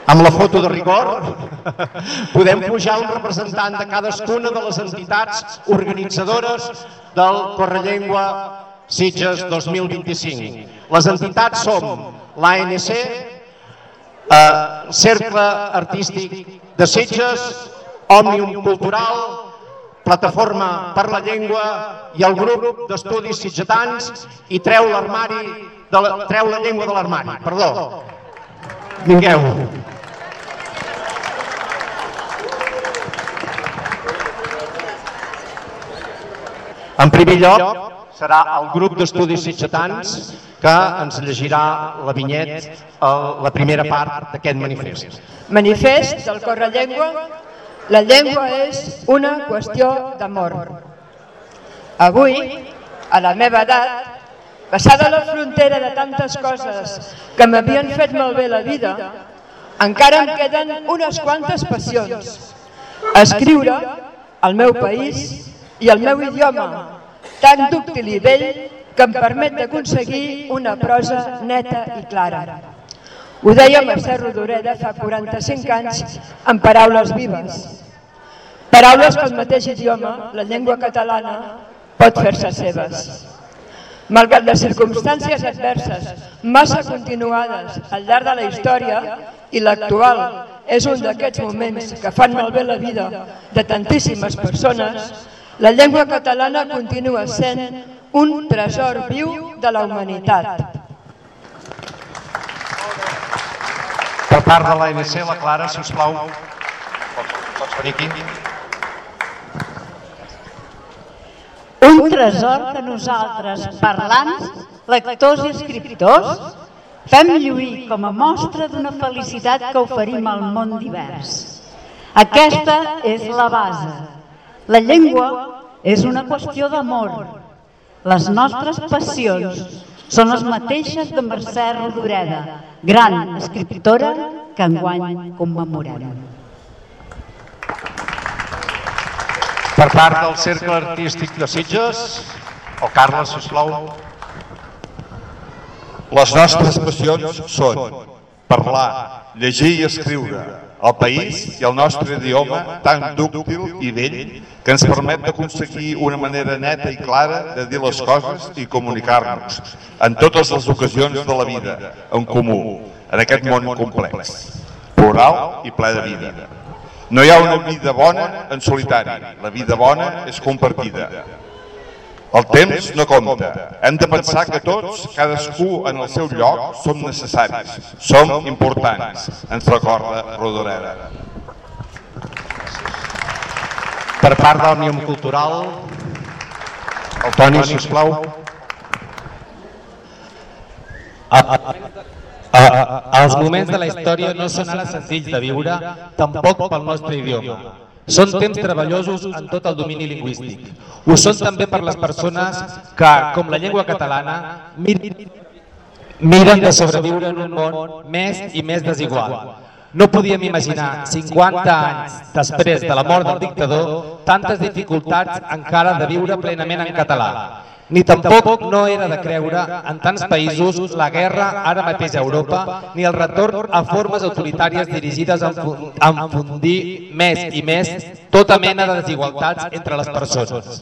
amb la foto de rigor, podem pujar un representant de cadascuna de les entitats organitzadores del Correllengua Sitges 2025. Les entitats som l'ANC, Cercle Artístic de Sitges, Òmnium Cultural, Plataforma per la Llengua i el grup d'estudis sitgetans i Treu la llengua de l'armari. Perdó. Vingueu. En primer lloc, serà el grup d'estudis sitgetans que ens llegirà la vinyet, la primera part d'aquest manifest. Manifest del Correllengua. La llengua és una qüestió d'amor. Avui, a la meva edat, passada la frontera de tantes coses que m'havien fet malbé la vida, encara em queden unes quantes passions. Escriure el meu país i el meu idioma, tan dúctil i vell que em permet d'aconseguir una prosa neta i clara. Ho deia Mercè Rodoreda fa 45 anys en paraules vives. Paraules que el mateix idioma, la llengua catalana, pot fer-se seves. Malgrat les circumstàncies adverses massa continuades al llarg de la història, i l'actual és un d'aquests moments que fan malbé la vida de tantíssimes persones, la llengua catalana continua sent un tresor viu de la humanitat. Per part de l'ANC, la Clara, si us plau. Pots venir aquí? Un tresor que nosaltres, parlants, lectors i escriptors, fem lluir com a mostra d'una felicitat que oferim al món divers. Aquesta és la base. La llengua és una qüestió d'amor. Les nostres passions són les mateixes de Mercè Rodoreda, gran escriptora que enguany commemorem. Per part del Cercle Artístic de Sitges, el Carles, sisplau. Les nostres passions són parlar, llegir i escriure, el país i el nostre idioma tan dúctil i vell que ens permet d'aconseguir una manera neta i clara de dir les coses i comunicar-nos en totes les ocasions de la vida, en comú, en aquest món complex, plural i ple de vida. No hi ha una vida bona en solitari, la vida bona és compartida. El temps no compta, hem de pensar que tots, cadascú en el seu lloc, som necessaris, som importants, ens recorda Rodoreda. Per part d'Òmnium Cultural, el Toni, sisplau. Els moments de la història no són ara senzills de viure, tampoc pel nostre idioma. Són temps treballosos en tot el domini lingüístic. Ho són també per les persones que, com la llengua catalana, miren de sobreviure en un món més i més desigual. No podíem imaginar, 50 anys després de la mort del dictador, tantes dificultats encara de viure plenament en català. Ni tampoc no era de creure en tants països la guerra ara mateix a Europa ni el retorn a formes autoritàries dirigides a enfondir més i més tota mena de desigualtats entre les persones.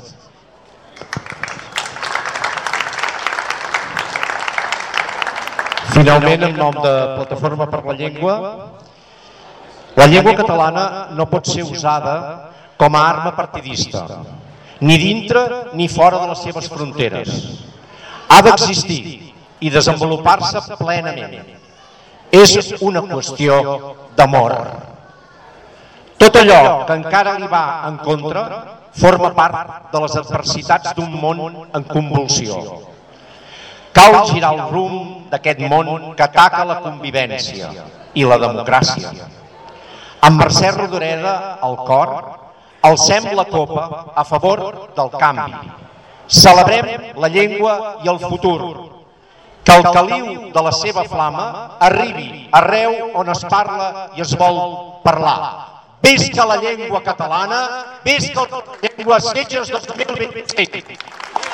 Finalment, en nom de Plataforma per la llengua catalana no pot ser usada com a arma partidista, ni dintre ni fora de les seves fronteres. Ha d'existir i desenvolupar-se plenament. És una qüestió d'amor. Tot allò que encara li va en contra forma part de les adversitats d'un món en convulsió. Cal girar el rumb d'aquest món que ataca la convivència i la democràcia. Amb Mercè Rodoreda al cor, alcem la copa a favor del canvi. Celebrem la llengua i el futur. Que el caliu de la seva flama arribi arreu on es parla i es vol parlar. Visca la llengua catalana, visca la llengua Sitges 2026.